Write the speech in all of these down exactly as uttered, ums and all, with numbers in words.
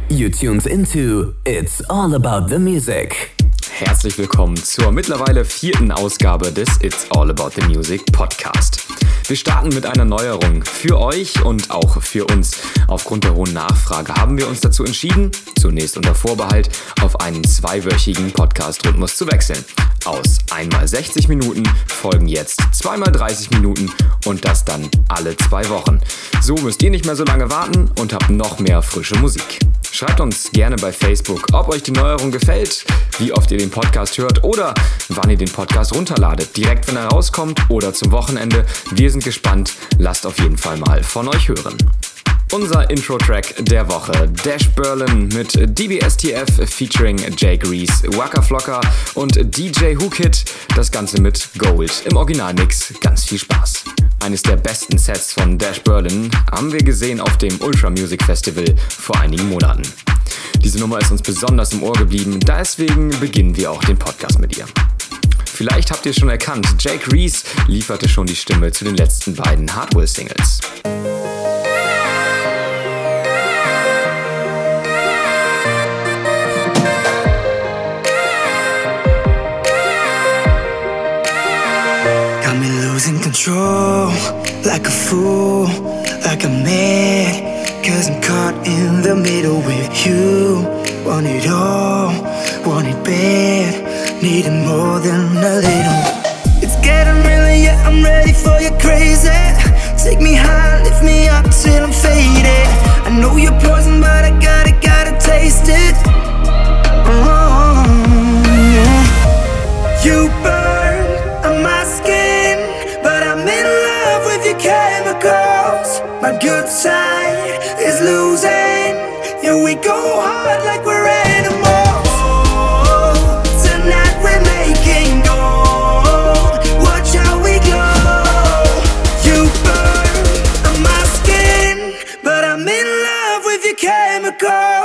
You tuned into It's All About the Music. Herzlich willkommen zur mittlerweile vierten Ausgabe des It's All About the Music Podcast. Wir starten mit einer Neuerung für euch und auch für uns. Aufgrund der hohen Nachfrage haben wir uns dazu entschieden, zunächst unter Vorbehalt, auf einen zweiwöchigen Podcast-Rhythmus zu wechseln. Aus einmal sechzig Minuten folgen jetzt zweimal dreißig Minuten und das dann alle zwei Wochen. So müsst ihr nicht mehr so lange warten und habt noch mehr frische Musik. Schreibt uns gerne bei Facebook, ob euch die Neuerung gefällt, wie oft ihr den Podcast hört oder wann ihr den Podcast runterladet. Direkt, wenn er rauskommt oder zum Wochenende. Wir sind gespannt. Lasst auf jeden Fall mal von euch hören. Unser Intro-Track der Woche: Dash Berlin mit D B S T F featuring Jake Reese, Waka Flocka und D J Hookit. Das Ganze mit Gold im Originalmix. Ganz viel Spaß. Eines der besten Sets von Dash Berlin haben wir gesehen auf dem Ultra Music Festival vor einigen Monaten. Diese Nummer ist uns besonders im Ohr geblieben, deswegen beginnen wir auch den Podcast mit ihr. Vielleicht habt ihr schon erkannt, Jake Reese lieferte schon die Stimme zu den letzten beiden Hardwell-Singles. Losing control, like a fool, like I'm mad, cause I'm caught in the middle with you. Want it all, want it bad, need it more than a little. It's getting real, yeah, I'm ready for your crazy. Take me high, lift me up till I'm faded. I know you're poison, but I gotta, gotta taste it. Oh, yeah. You burn on my skin, but I'm in love with your chemicals. My good side is losing. Yeah, we go hard like we're animals. Oh, tonight we're making gold. Watch how we glow. You burn on my skin, but I'm in love with your chemicals.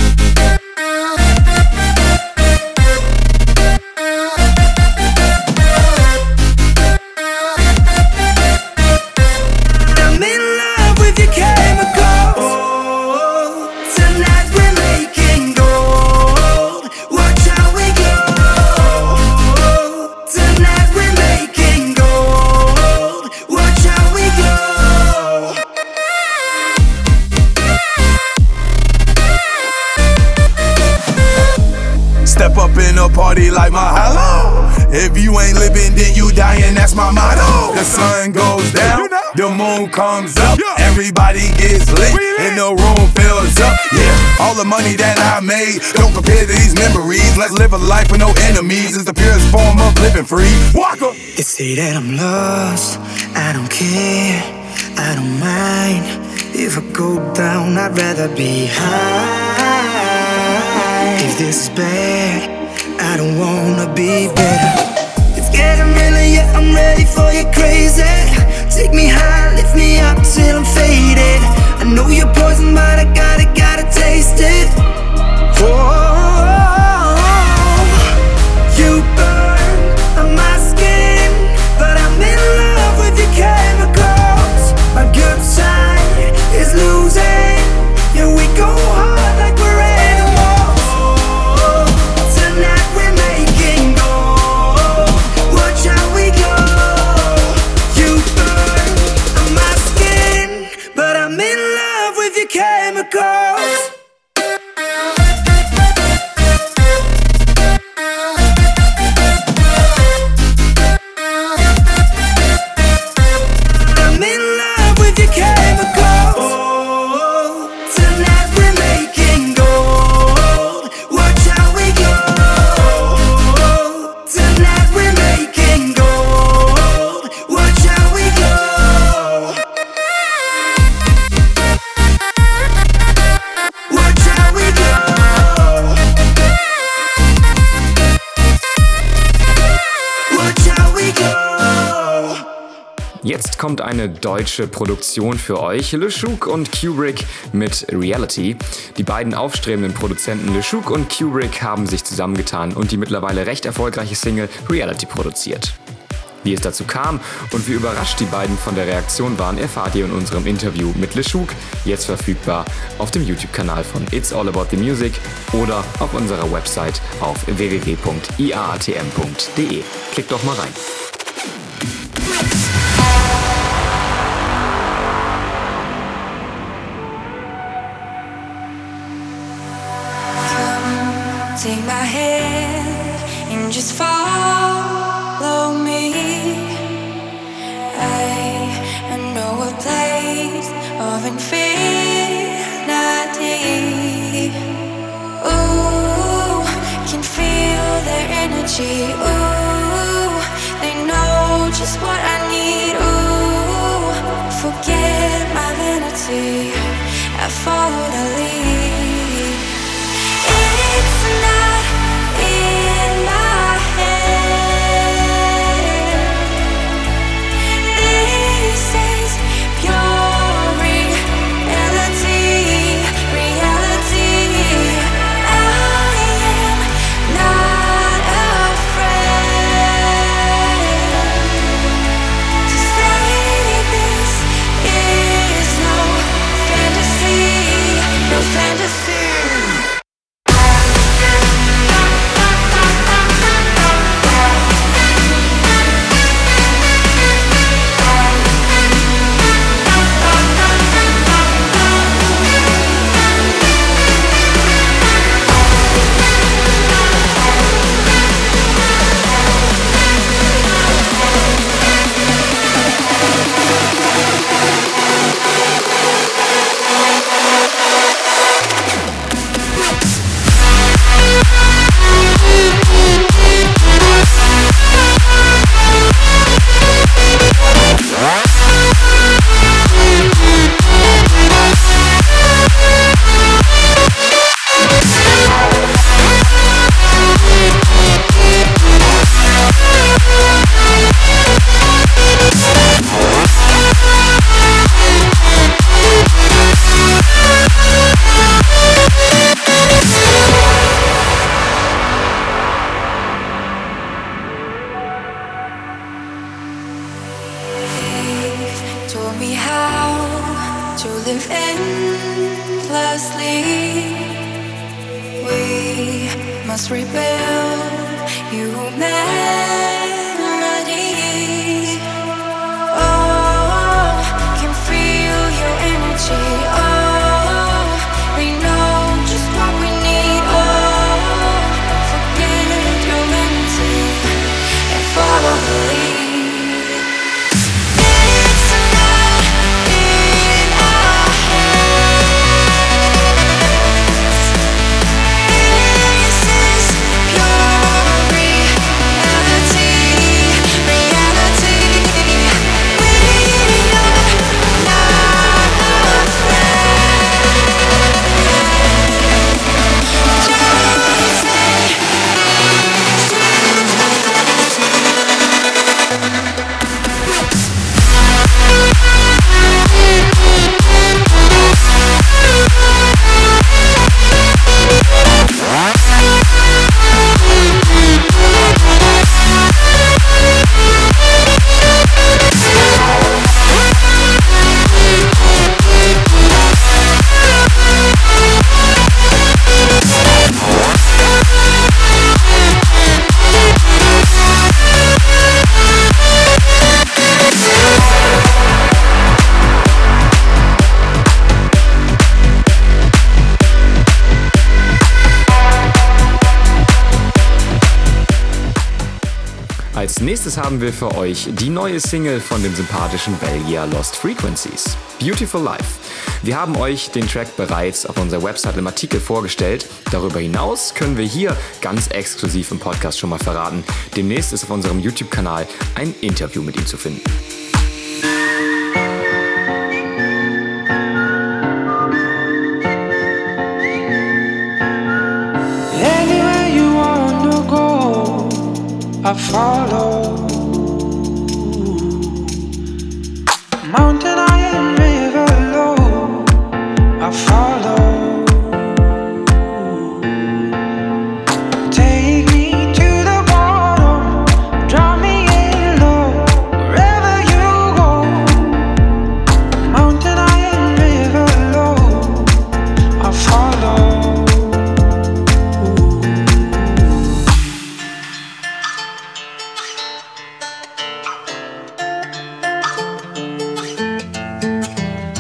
Step up in a party like my hello. If you ain't living, then you dying, that's my motto. The sun goes down, the moon comes up. Everybody gets lit, and the room fills up. Yeah, all the money that I made, don't compare to these memories. Let's live a life with no enemies. It's the purest form of living free. Walker. They say that I'm lost, I don't care, I don't mind. If I go down, I'd rather be high. If this is bad, I don't wanna be better. It's getting real, yeah, I'm ready for you crazy. Take me high, lift me up till I'm faded. I know you're poison, but I gotta, gotta taste it. Oh, you burn on my skin, but I'm in love with your chemicals. My good side is losing. Yeah, we go hard like we're animals. Tonight we're making gold. Watch how we go. You burn on my skin, but I'm in love with your chemicals. I'm in love with your chemicals. Oh, tonight we're making gold. Watch how we go. Tonight we're making gold. Watch how we go. Watch how we go. Watch how we go. Jetzt kommt eine deutsche Produktion für euch. LeShook und Kubrick mit Reality. Die beiden aufstrebenden Produzenten LeShook und Kubrick haben sich zusammengetan und die mittlerweile recht erfolgreiche Single Reality produziert. Wie es dazu kam und wie überrascht die beiden von der Reaktion waren, erfahrt ihr in unserem Interview mit LeShook, jetzt verfügbar auf dem YouTube-Kanal von It's All About The Music oder auf unserer Website auf w w w punkt i a a t m punkt d e. Klickt doch mal rein. Take my hand and just follow me. I, I know a place of infinity. Ooh, can feel their energy. Ooh, they know just what I need. Ooh, forget my vanity. I follow the lead. It's not in my head. This is pure reality, reality. I am not afraid to say this is no fantasy, no fantasy. Als nächstes haben wir für euch die neue Single von dem sympathischen Belgier Lost Frequencies, Beautiful Life. Wir haben euch den Track bereits auf unserer Website im Artikel vorgestellt. Darüber hinaus können wir hier ganz exklusiv im Podcast schon mal verraten. Demnächst ist auf unserem YouTube-Kanal ein Interview mit ihm zu finden. Anywhere you wanna go, I follow. Mountain high and river low, I follow. Take me to the bottom, drop me in low.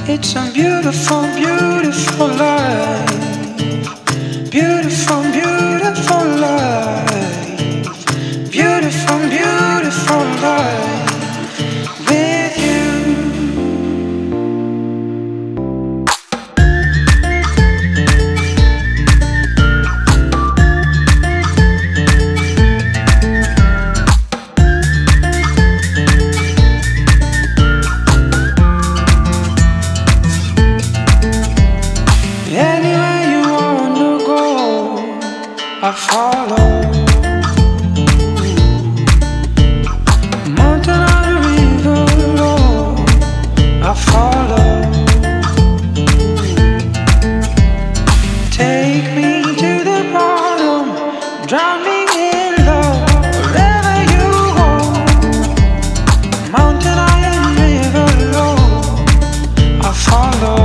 It's a beautiful, beautiful life. Beautiful, beautiful life. Beautiful, beautiful life with you. Anywhere you wanna go, I follow. Mountain or the river low, I follow. Take me to the bottom, drown me in love. Wherever you go, mountain or the river low, I follow.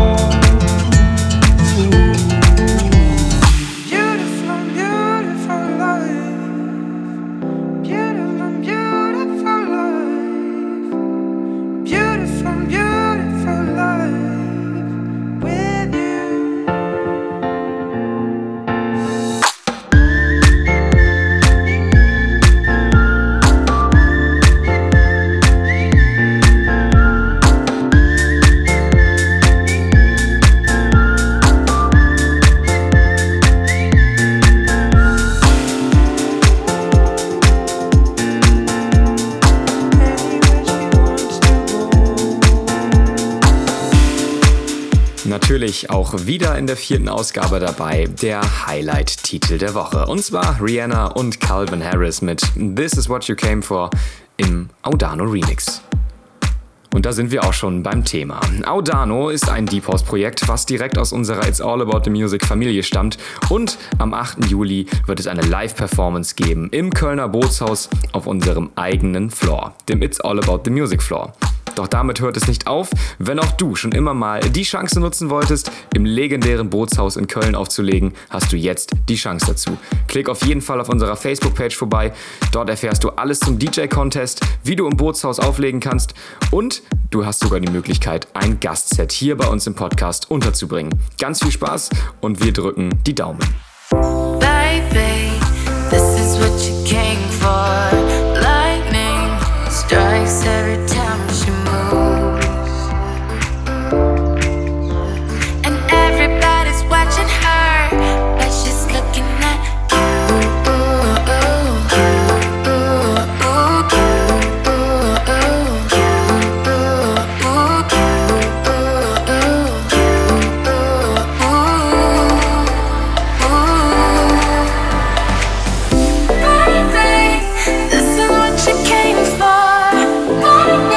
Beautiful, beautiful life. Beautiful, beautiful life. Beautiful, beautiful life with you. Natürlich auch wieder in der vierten Ausgabe dabei der Highlight-Titel der Woche. Und zwar Rihanna und Calvin Harris mit This Is What You Came For im Audano Remix. Und da sind wir auch schon beim Thema. Audano ist ein Deep House Projekt, was direkt aus unserer It's All About The Music Familie stammt. Und am achten Juli wird es eine Live-Performance geben im Kölner Bootshaus auf unserem eigenen Floor, dem It's All About The Music Floor. Doch damit hört es nicht auf. Wenn auch du schon immer mal die Chance nutzen wolltest, im legendären Bootshaus in Köln aufzulegen, hast du jetzt die Chance dazu. Klick auf jeden Fall auf unserer Facebook-Page vorbei. Dort erfährst du alles zum D J-Contest, wie du im Bootshaus auflegen kannst und du hast sogar die Möglichkeit, ein Gastset hier bei uns im Podcast unterzubringen. Ganz viel Spaß und wir drücken die Daumen. Baby, this is what you came for. Lightning strikes every time she moves, and everybody's watching her, but she's looking at you. Baby, this is what you came for.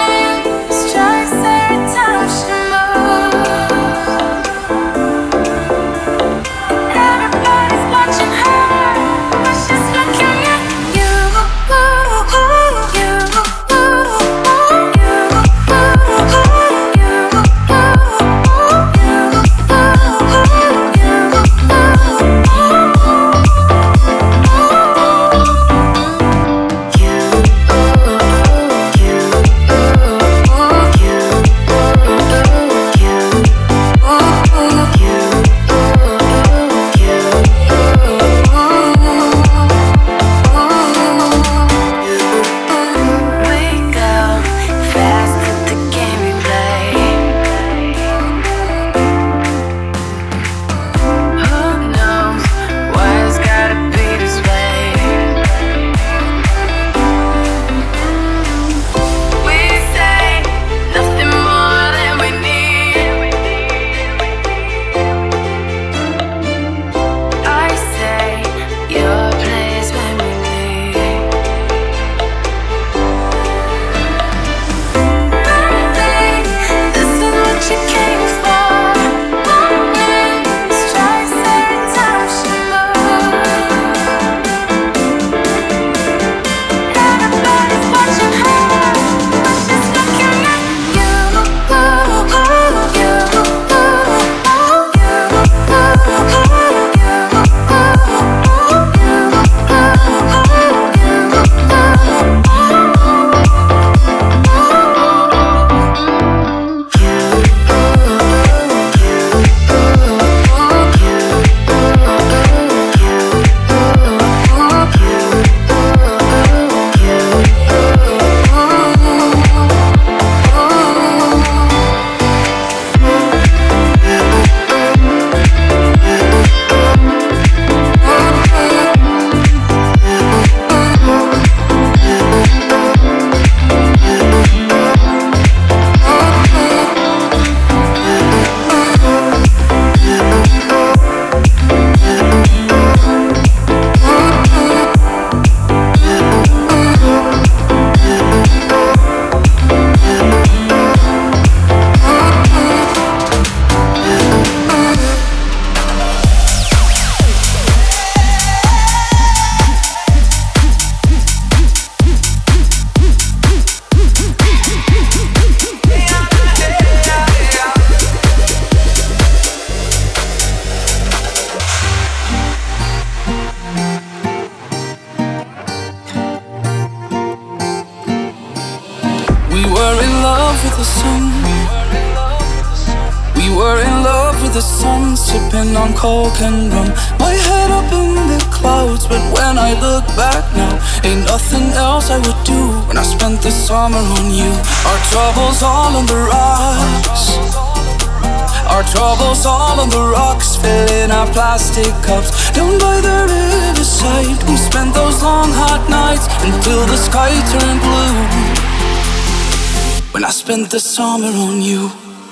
with the sun, sipping on coke and rum. My head up in the clouds, but when I look back now, ain't nothing else I would do when I spent the summer on you. Our troubles all on the rocks, our troubles all on the rocks, filling our plastic cups. Down by the riverside, we spent those long hot nights until the sky turned blue. When I spent the summer on you.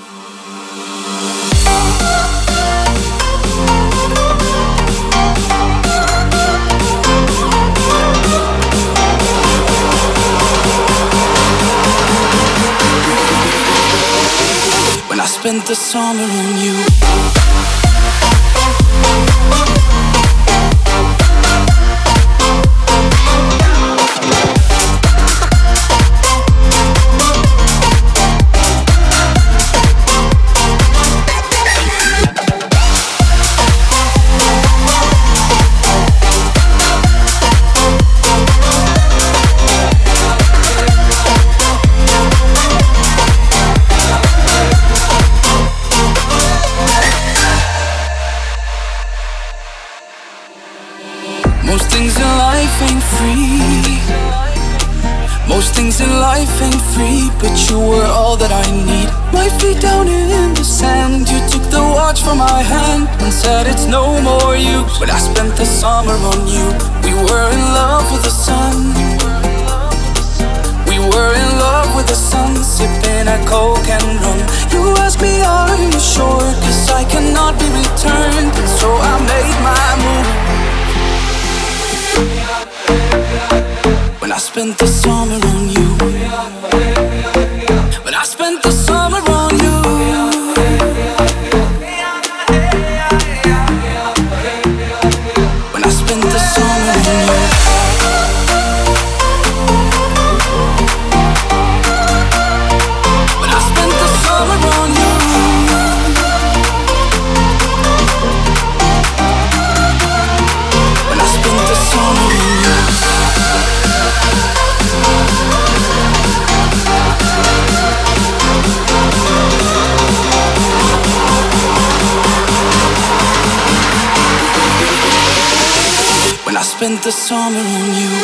When I spent the summer on you. Most things in life ain't free. Most things in life ain't free, but you were all that I need. My feet down in the sand, you took the watch from my hand and said it's no more use. But I spent the summer on you. We were in love with the sun. We were in love with the sun, sipping a coke and rum. You asked me, are you sure? Cause I cannot be returned, and so I made my move. When I spent the summer on you. When I spent the summer on you. When I spent the summer on you. When I spent the summer on you. When I spent the summer on you. When I spent the summer on you.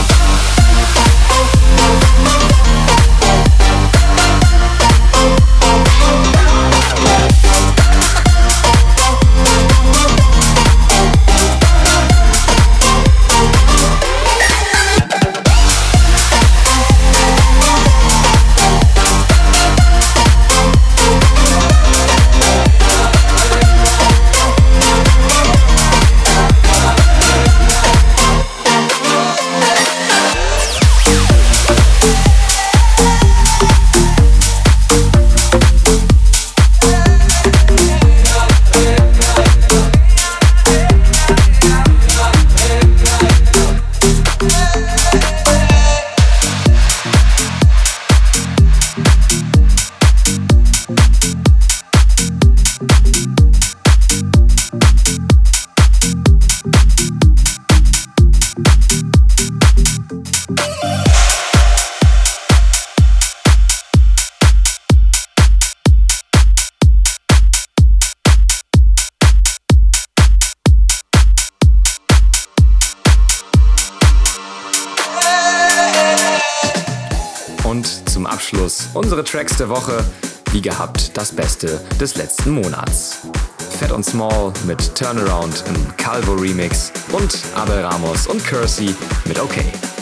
Und zum Abschluss unsere Tracks der Woche, wie gehabt das Beste des letzten Monats. Fat und Small mit Turnaround im Calvo Remix und Abel Ramos und Kersey mit OK.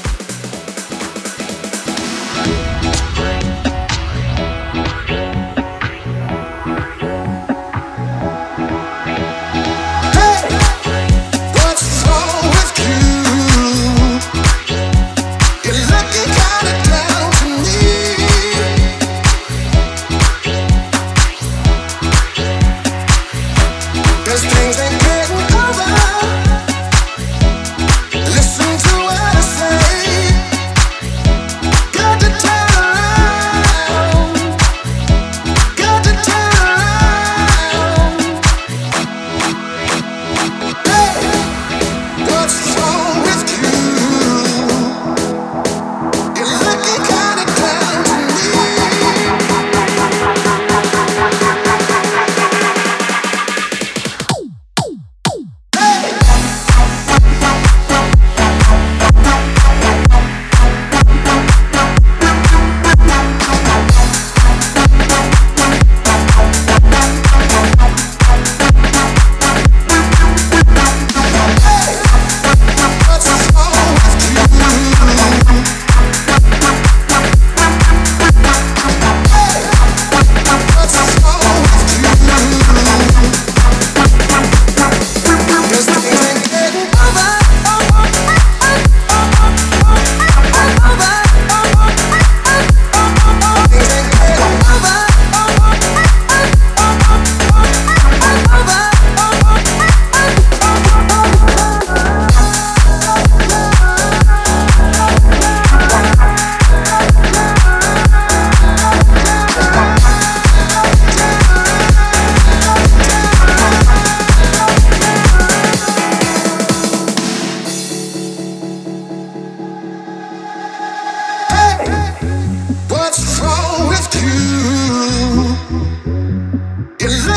Listen to what I say.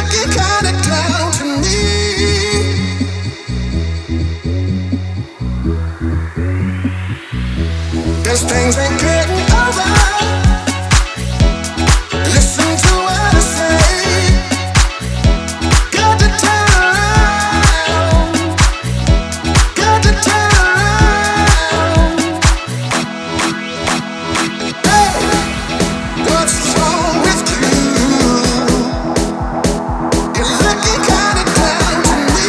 looking kinda down to me. Guess things ain't getting over. Listen to what I say. Got to turn around. Got to turn around. Hey, what's wrong with you? You're looking kinda down to me.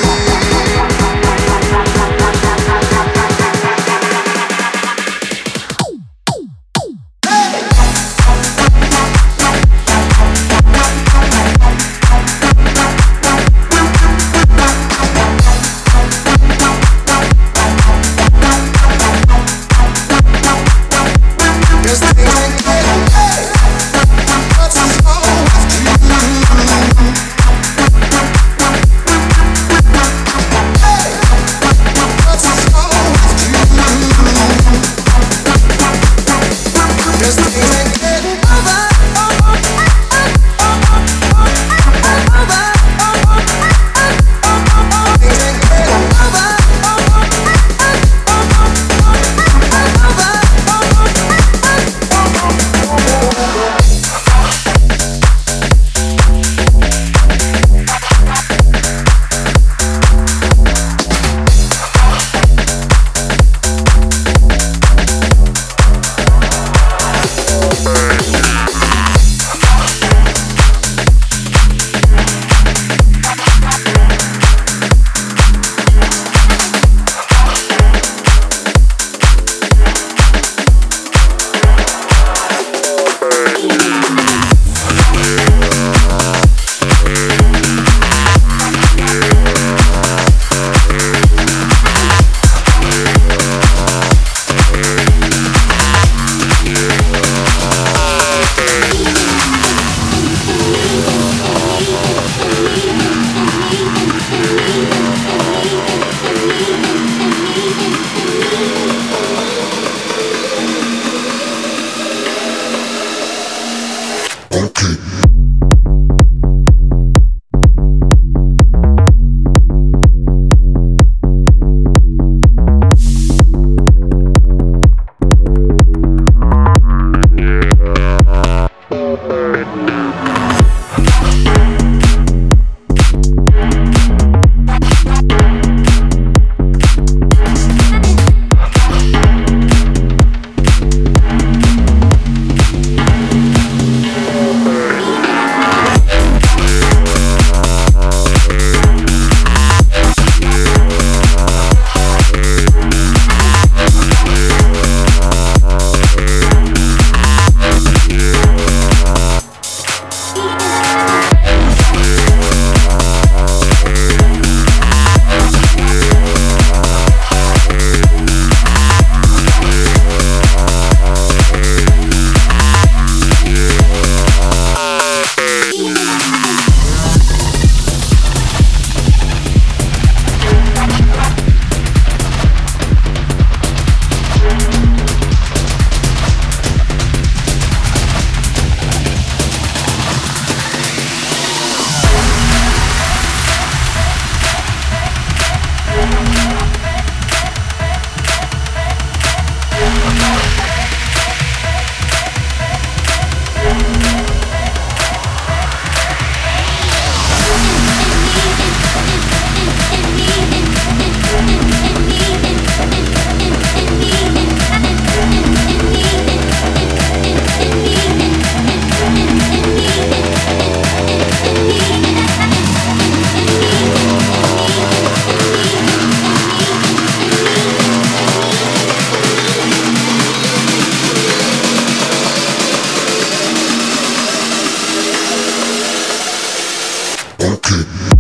Okay.